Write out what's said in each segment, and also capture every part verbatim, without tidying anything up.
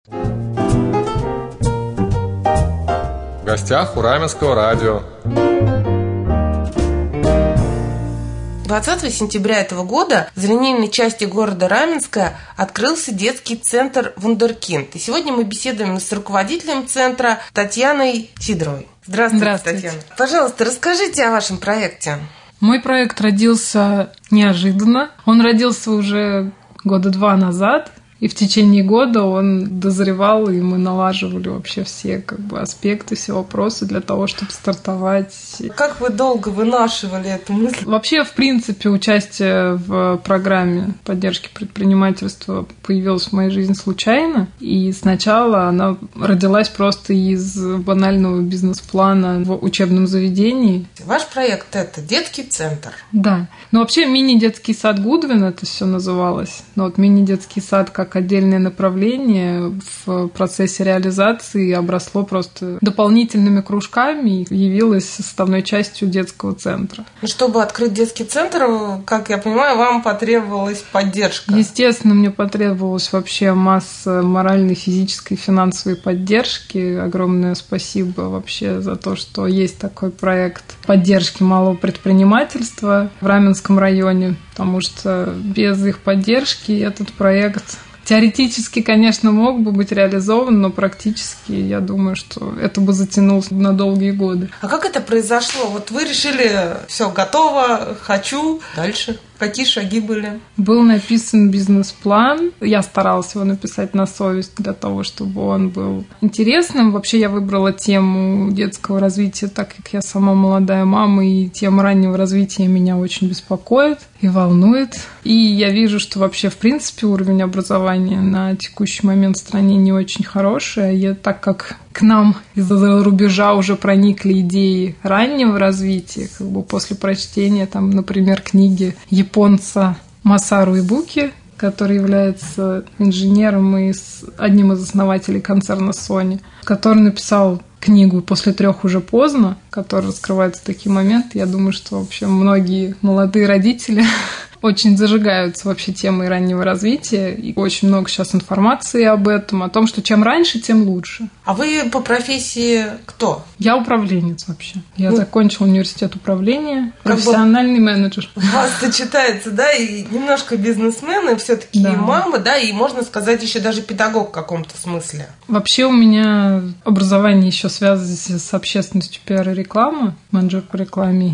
В гостях у Раменского радио. двадцатого сентября этого года в линейной части города Раменска открылся детский центр «Вундеркинд». И сегодня мы беседуем с руководителем центра Татьяной Сидоровой. Здравствуйте, Здравствуйте, Татьяна. Пожалуйста, расскажите о вашем проекте. Мой проект родился неожиданно. Он родился уже года два назад. И в течение года он дозревал, и мы налаживали вообще все как бы аспекты, все вопросы для того, чтобы стартовать. Как вы долго вынашивали эту мысль? Вообще, в принципе, участие в программе поддержки предпринимательства появилось в моей жизни случайно. И сначала она родилась просто из банального бизнес-плана в учебном заведении. Ваш проект – это детский центр? Да. Ну, вообще, мини-детский сад Гудвин это все называлось. Но вот мини-детский сад как отдельное направление в процессе реализации обросло просто дополнительными кружками и явилось составной частью детского центра. Чтобы открыть детский центр, как я понимаю, вам потребовалась поддержка? Естественно, мне потребовалась вообще масса моральной, физической, финансовой поддержки. Огромное спасибо вообще за то, что есть такой проект поддержки малого предпринимательства в Раменском районе, потому что без их поддержки этот проект теоретически, конечно, мог бы быть реализован, но практически, я думаю, что это бы затянулось на долгие годы. А как это произошло? Вот вы решили, все готово, хочу, дальше. Какие шаги были? Был написан бизнес-план. Я старалась его написать на совесть для того, чтобы он был интересным. Вообще я выбрала тему детского развития, так как я сама молодая мама, и тема раннего развития меня очень беспокоит и волнует. И я вижу, что вообще, в принципе, уровень образования на текущий момент в стране не очень хороший. Я, так как к нам из-за рубежа уже проникли идеи раннего развития, как бы после прочтения, там, например, книги японца Масару Ибуки, который является инженером и одним из основателей концерна Sony, который написал книгу «После трех уже поздно», которая раскрывается в такие моменты. Я думаю, что вообще многие молодые родители очень зажигаются вообще темой раннего развития. И очень много сейчас информации об этом, о том, что чем раньше, тем лучше. А вы по профессии кто? Я управленец вообще. Я ну, закончила университет управления, как профессиональный менеджер. У вас сочетается, да, и немножко бизнесмен, и все-таки да. И мама, да, и можно сказать еще даже педагог в каком-то смысле. Вообще у меня образование еще связано с общественностью, пиар и реклама, менеджер по рекламе,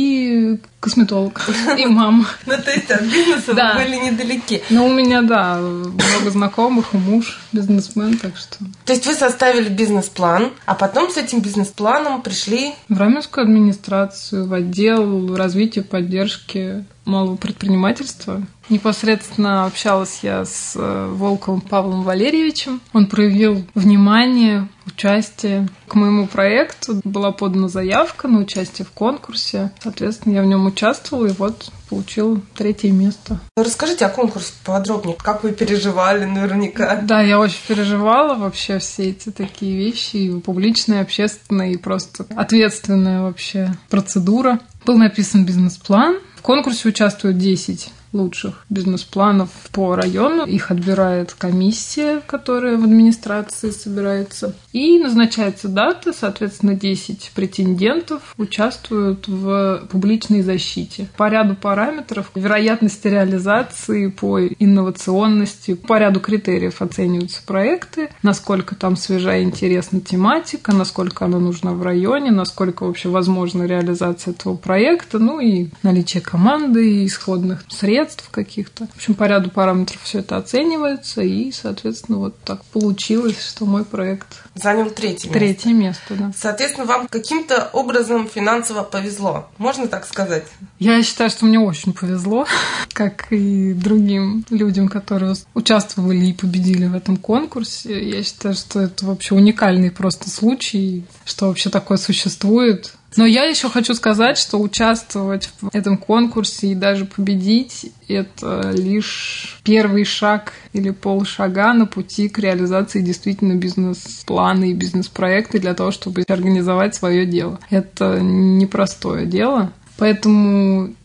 и косметолог, и мама. Ну, то есть от бизнеса вы были недалеки. Ну, у меня, да, много знакомых, и муж бизнесмен, так что... То есть вы составили бизнес-план, а потом с этим бизнес-планом пришли... В Раменскую администрацию, в отдел развития, поддержки малого предпринимательства. Непосредственно общалась я с Волковым Павлом Валерьевичем. Он проявил внимание, участие к моему проекту. Была подана заявка на участие в конкурсе. Соответственно, я в нем участвовала и вот получила третье место. Расскажите о конкурсе подробнее. Как вы переживали наверняка? Да, я очень переживала вообще все эти такие вещи. И публичная, общественная, и просто ответственная вообще процедура. Был написан бизнес-план. В конкурсе участвуют десять лучших бизнес-планов по району. Их отбирает комиссия, которая в администрации собирается. И назначается дата, соответственно, десять претендентов участвуют в публичной защите. По ряду параметров вероятности реализации, по инновационности, по ряду критериев оцениваются проекты, насколько там свежая и интересна тематика, насколько она нужна в районе, насколько вообще возможна реализация этого проекта, ну и наличие команды, исходных средств каких-то. В общем, по ряду параметров все это оценивается, и, соответственно, вот так получилось, что мой проект занял третье место. Третье место, да. Соответственно, вам каким-то образом финансово повезло. Можно так сказать? Я считаю, что мне очень повезло, как и другим людям, которые участвовали и победили в этом конкурсе. Я считаю, что это вообще уникальный просто случай, что вообще такое существует. Но я еще хочу сказать, что участвовать в этом конкурсе и даже победить – это лишь первый шаг или полшага на пути к реализации действительно бизнес-плана и бизнес-проекта для того, чтобы организовать свое дело. Это непростое дело. Поэтому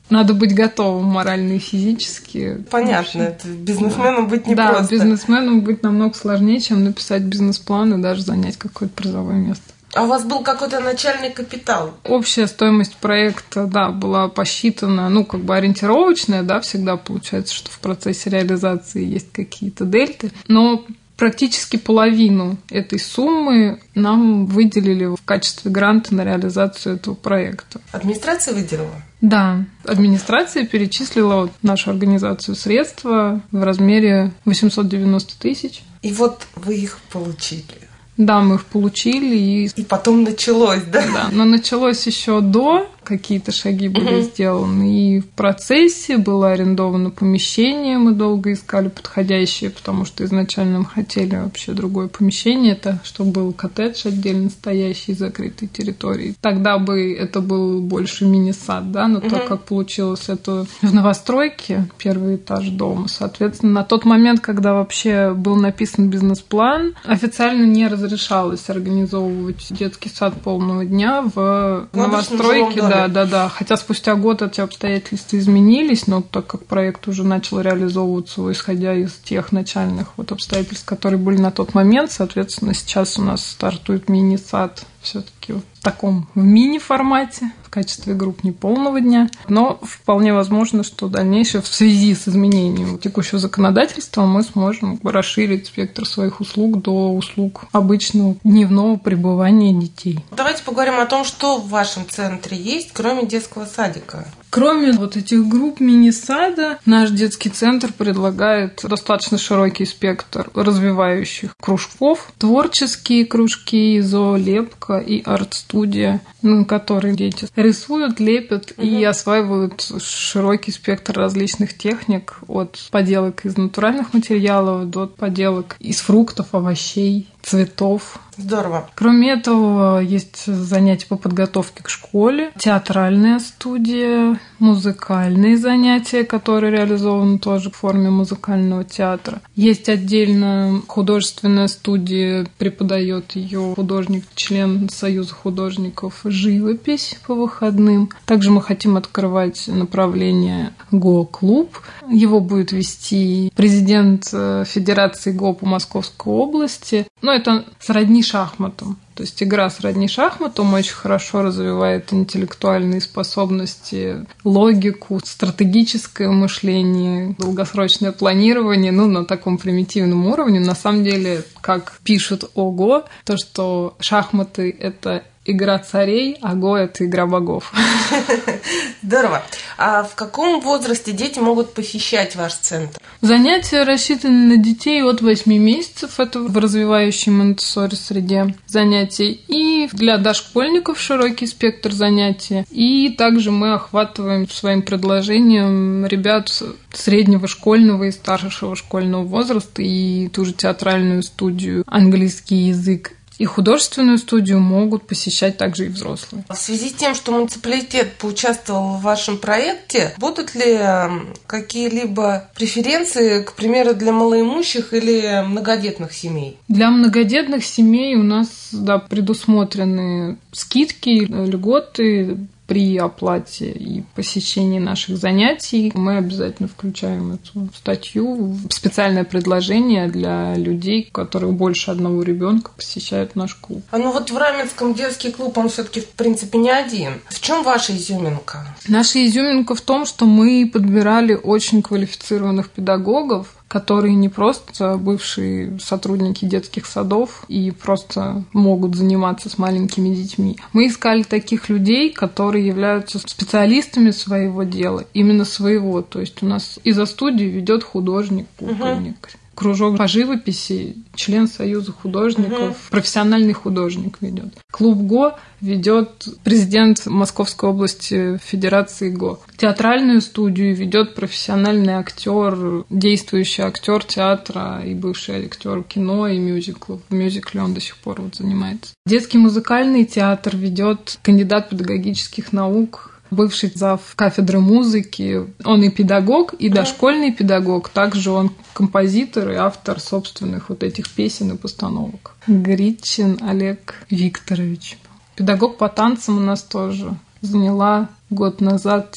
надо быть готовым морально и физически. Понятно, это бизнесменом быть непросто. Да, бизнесменом быть намного сложнее, чем написать бизнес-план и даже занять какое-то призовое место. А у вас был какой-то начальный капитал? Общая стоимость проекта, да, была посчитана, ну, как бы ориентировочная, да, всегда получается, что в процессе реализации есть какие-то дельты, но практически половину этой суммы нам выделили в качестве гранта на реализацию этого проекта. Администрация выделила? Да, администрация перечислила в нашу организацию средства в размере восемьсот девяносто тысяч. И вот вы их получили? Да, мы их получили. И, и потом началось, да? Да, но началось еще до, какие-то шаги были угу. сделаны. И в процессе было арендовано помещение, мы долго искали подходящее, потому что изначально мы хотели вообще другое помещение, это чтобы был коттедж отдельно стоящий, закрытой территории. Тогда бы это был больше мини-сад, да, но угу. так как получилось это в новостройке, первый этаж дома, соответственно, на тот момент, когда вообще был написан бизнес-план, официально не разрешалось организовывать детский сад полного дня в новостройке, да, да, да. Хотя спустя год эти обстоятельства изменились, но так как проект уже начал реализовываться, исходя из тех начальных вот обстоятельств, которые были на тот момент, соответственно, сейчас у нас стартует мини-сад все-таки в таком в мини-формате, в качестве групп неполного дня. Но вполне возможно, что дальнейшее в связи с изменением текущего законодательства мы сможем расширить спектр своих услуг до услуг обычного дневного пребывания детей. Давайте поговорим о том, что в вашем центре есть, кроме детского садика. Кроме вот этих групп мини-сада, наш детский центр предлагает достаточно широкий спектр развивающих кружков, творческие кружки, зоолепка и арт-студия, на которые дети рисуют, лепят угу. и осваивают широкий спектр различных техник, от поделок из натуральных материалов до поделок из фруктов, овощей, цветов. Здорово. Кроме этого, есть занятия по подготовке к школе, театральная студия, музыкальные занятия, которые реализованы тоже в форме музыкального театра. Есть отдельно художественная студия, преподает ее художник, член Союза художников, живопись по выходным. Также мы хотим открывать направление Го-клуб. Его будет вести президент Федерации Го по Московской области. Но это сродни шахматам. То есть игра сродни шахматам очень хорошо развивает интеллектуальные способности, логику, стратегическое мышление, долгосрочное планирование, ну, на таком примитивном уровне. На самом деле, как пишут ОГО, то, что шахматы — это игра царей, а Го — это игра богов. Здорово. А в каком возрасте дети могут посещать ваш центр? Занятия рассчитаны на детей от восьми месяцев. Это в развивающей монтессори среде занятий. И для дошкольников широкий спектр занятий. И также мы охватываем своим предложением ребят среднего школьного и старшего школьного возраста, и ту же театральную студию «Английский язык» и художественную студию могут посещать также и взрослые. В связи с тем, что муниципалитет поучаствовал в вашем проекте, будут ли какие-либо преференции, к примеру, для малоимущих или многодетных семей? Для многодетных семей у нас, да, предусмотрены скидки, льготы при оплате и посещении наших занятий. Мы обязательно включаем эту статью в специальное предложение для людей, у которых больше одного ребенка посещают наш клуб. А ну вот в Раменском детский клуб, он все-таки в принципе не один. В чем ваша изюминка? Наша изюминка в том, что мы подбирали очень квалифицированных педагогов, которые не просто бывшие сотрудники детских садов и просто могут заниматься с маленькими детьми. Мы искали таких людей, которые являются специалистами своего дела, именно своего. То есть у нас и за студию ведет художник, полковник. Угу. Кружок по живописи, член Союза художников, угу. профессиональный художник ведет. Клуб Го ведет президент Московской области Федерации Го. Театральную студию ведет профессиональный актер, действующий актер театра и бывший актер кино и мюзиклов. В мюзикле он до сих пор вот занимается. Детский музыкальный театр ведет кандидат педагогических наук, бывший зав кафедры музыки. Он и педагог, и дошкольный педагог. Также он композитор и автор собственных вот этих песен и постановок. Гричин Олег Викторович. Педагог по танцам у нас тоже. Заняла год назад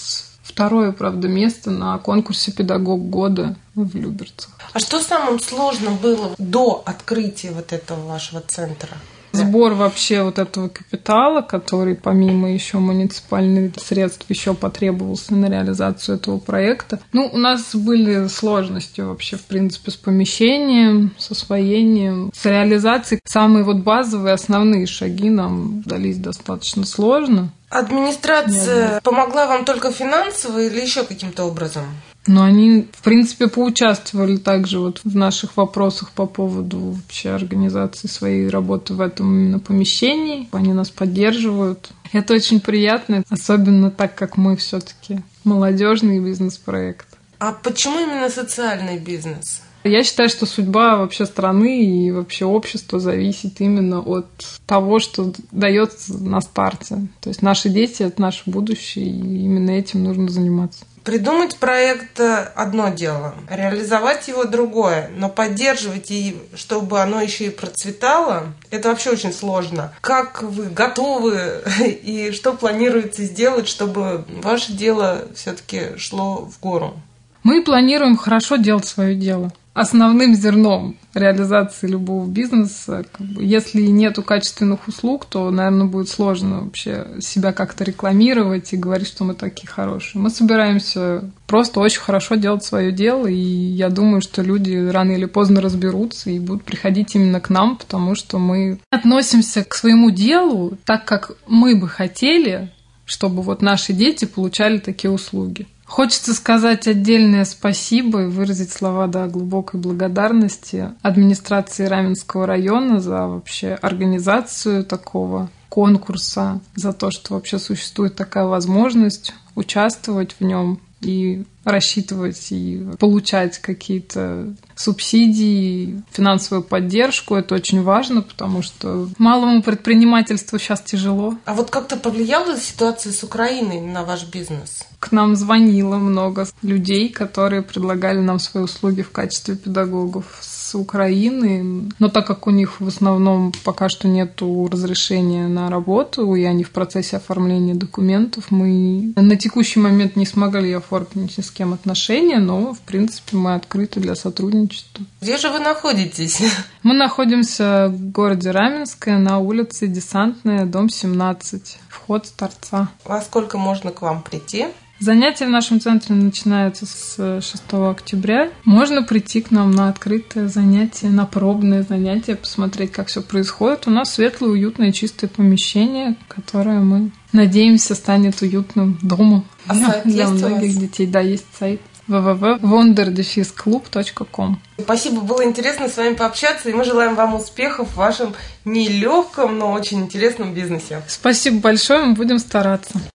второе, правда, место на конкурсе «Педагог года» в Люберцах. А что самым сложным было до открытия вот этого вашего центра? Сбор вообще вот этого капитала, который помимо еще муниципальных средств еще потребовался на реализацию этого проекта. Ну, у нас были сложности вообще, в принципе, с помещением, с освоением, с реализацией. Самые вот базовые, основные шаги нам дались достаточно сложно. Администрация Нет. помогла вам только финансово или еще каким-то образом? Но они, в принципе, поучаствовали также вот в наших вопросах по поводу вообще организации своей работы в этом именно помещении. Они нас поддерживают. Это очень приятно, особенно так как мы все-таки молодежный бизнес-проект. А почему именно социальный бизнес? Я считаю, что судьба вообще страны и вообще общества зависит именно от того, что дается на старте. То есть наши дети – это наше будущее, и именно этим нужно заниматься. Придумать проект – одно дело, реализовать его – другое, но поддерживать, и чтобы оно еще и процветало, это вообще очень сложно. Как вы готовы и что планируете сделать, чтобы ваше дело все-таки шло в гору? Мы планируем хорошо делать свое дело. Основным зерном реализации любого бизнеса, как бы, если нету качественных услуг, то, наверное, будет сложно вообще себя как-то рекламировать и говорить, что мы такие хорошие. Мы собираемся просто очень хорошо делать свое дело, и я думаю, что люди рано или поздно разберутся и будут приходить именно к нам, потому что мы относимся к своему делу так, как мы бы хотели, чтобы вот наши дети получали такие услуги. Хочется сказать отдельное спасибо и выразить слова да, глубокой благодарности администрации Раменского района за вообще организацию такого конкурса, за то, что вообще существует такая возможность участвовать в нем и рассчитывать и получать какие-то субсидии, финансовую поддержку. Это очень важно, потому что малому предпринимательству сейчас тяжело. А вот как-то повлияла ситуация с Украиной на ваш бизнес? К нам звонило много людей, которые предлагали нам свои услуги в качестве педагогов с Украины. Но так как у них в основном пока что нет разрешения на работу, и они в процессе оформления документов, мы на текущий момент не смогли оформить ни с кем отношения, но, в принципе, мы открыты для сотрудничества. Где же вы находитесь? Мы находимся в городе Раменское на улице Десантная, дом семнадцать, вход с торца. Во сколько можно к вам прийти? Занятия в нашем центре начинаются с шестого октября. Можно прийти к нам на открытое занятие, на пробное занятие, посмотреть, как все происходит. У нас светлое, уютное, чистое помещение, которое мы надеемся станет уютным домом а сайт для есть многих детей. Да, есть сайт дабл ю дабл ю дабл ю точка вондер дефис клуб точка ком. Спасибо, было интересно с вами пообщаться, и мы желаем вам успехов в вашем нелегком, но очень интересном бизнесе. Спасибо большое, мы будем стараться.